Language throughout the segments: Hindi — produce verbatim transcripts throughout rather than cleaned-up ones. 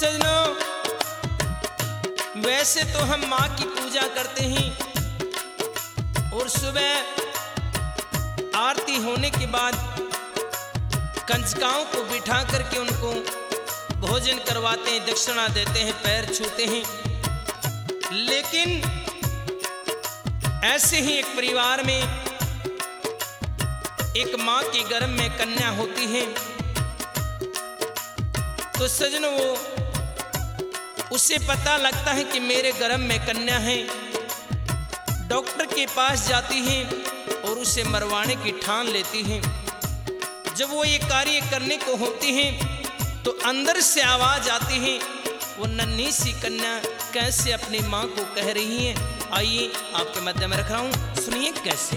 सजनों, वैसे तो हम माँ की पूजा करते हैं और सुबह आरती होने के बाद कंजकाओं को बिठा करके उनको भोजन करवाते हैं, दक्षिणा देते हैं, पैर छूते हैं। लेकिन ऐसे ही एक परिवार में एक माँ के गर्भ में कन्या होती है। तो सजनों, वो उसे पता लगता है कि मेरे गर्भ में कन्या है। डॉक्टर के पास जाती है और उसे मरवाने की ठान लेती है। जब वो ये कार्य करने को होती है तो अंदर से आवाज आती है, वो नन्ही सी कन्या कैसे अपनी माँ को कह रही है। आइए आपके मध्य में रख रहा हूँ, सुनिए कैसे।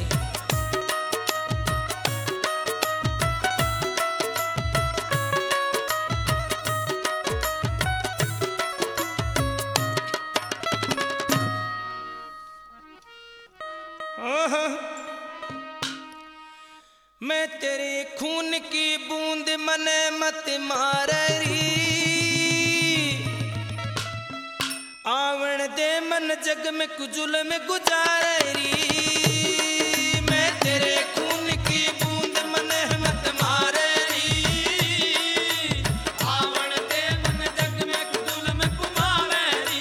मैं तेरे खून की बूंद मने मत माररी, आवण दे मन जग में कुजुल में गुजाररी। मैं तेरे खून की बूंद मने मत माररी, आवण दे मन जग में कुजुल में गुजाररी।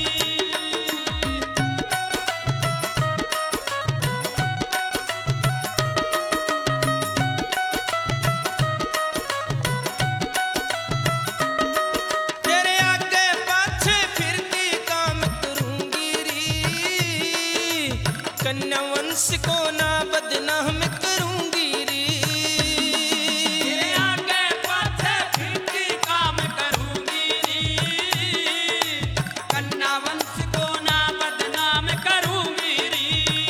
कन्या वंश को ना बदनाम करूंगी री, तेरे आगे पाछे फिरती काम करूंगी री। कन्या वंश को ना बदनाम करूंगी री।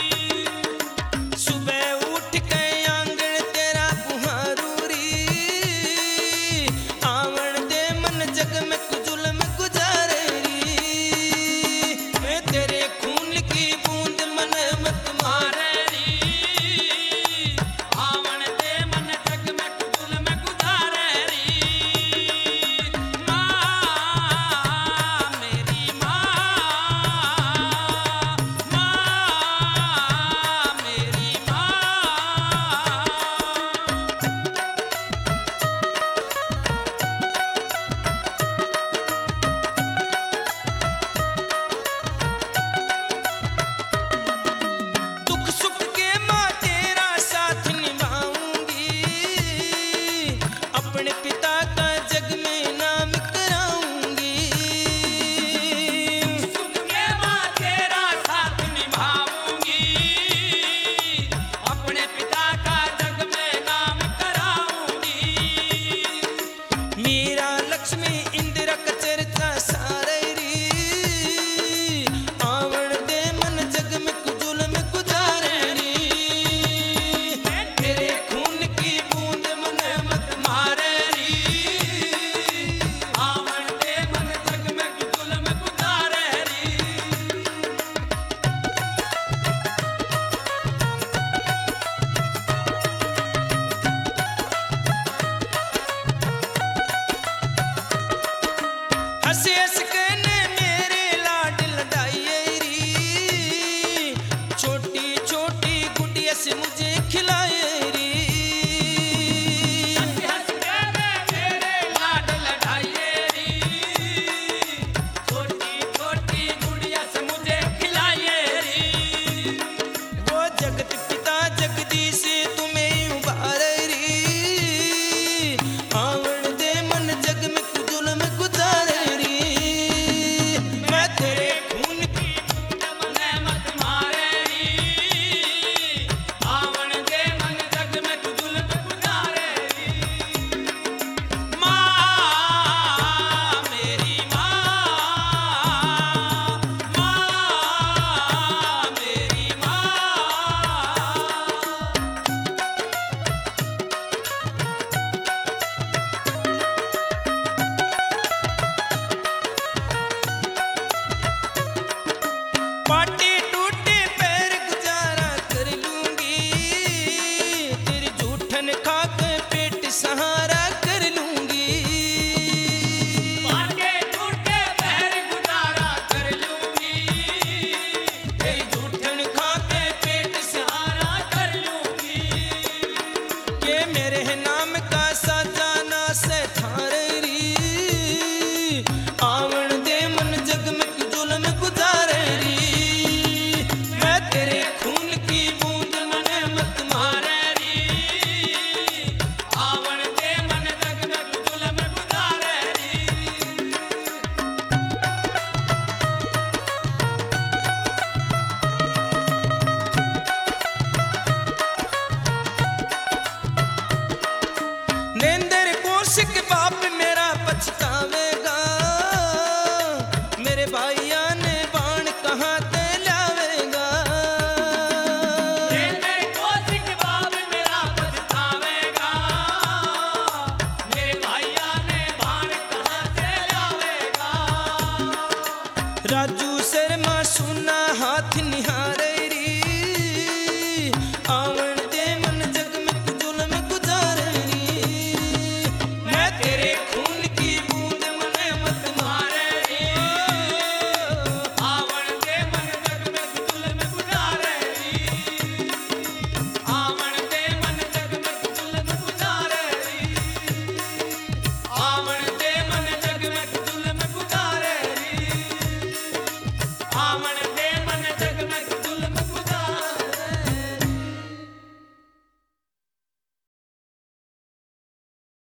सुबह उठ के आंगन तेरा बुहारू री, आवण दे मन जग में कुजुल में गुजारे री। मैं तेरे खून की बूंद मन मत माररी, आवण दे मन जग में कुजुल में गुजाररी। माँ मेरी माँ, माँ मेरी माँ। दुख सुख के माँ तेरा साथ निभाऊंगी, अपने पिता का जग में नाम कराऊंगी। सुख के माँ तेरा साथ निभाऊंगी, अपने पिता का जग में नाम कराऊंगी। मीरा लक्ष्मी इंदिरा का चर्चा साररी, आवण दे मन जग में कुजुल में गुजाररी। तेरे खून की बूंद मन मत माररी, आवण दे मन जग में कुजुल में गुजाररी। हंस हंस के ने मेरे लाड लडाइए री, छोटी छोटी गुड़िया से मुझे खिलाए री। हंस हंस के ने मेरे लाड लडाइए री, छोटी छोटी गुड़िया से मुझे खिलाए री। वो जगत पिता जगदीश तुम्हें उबाररी, आवण दे मन जग में कुजुल में गुजाररी। राजू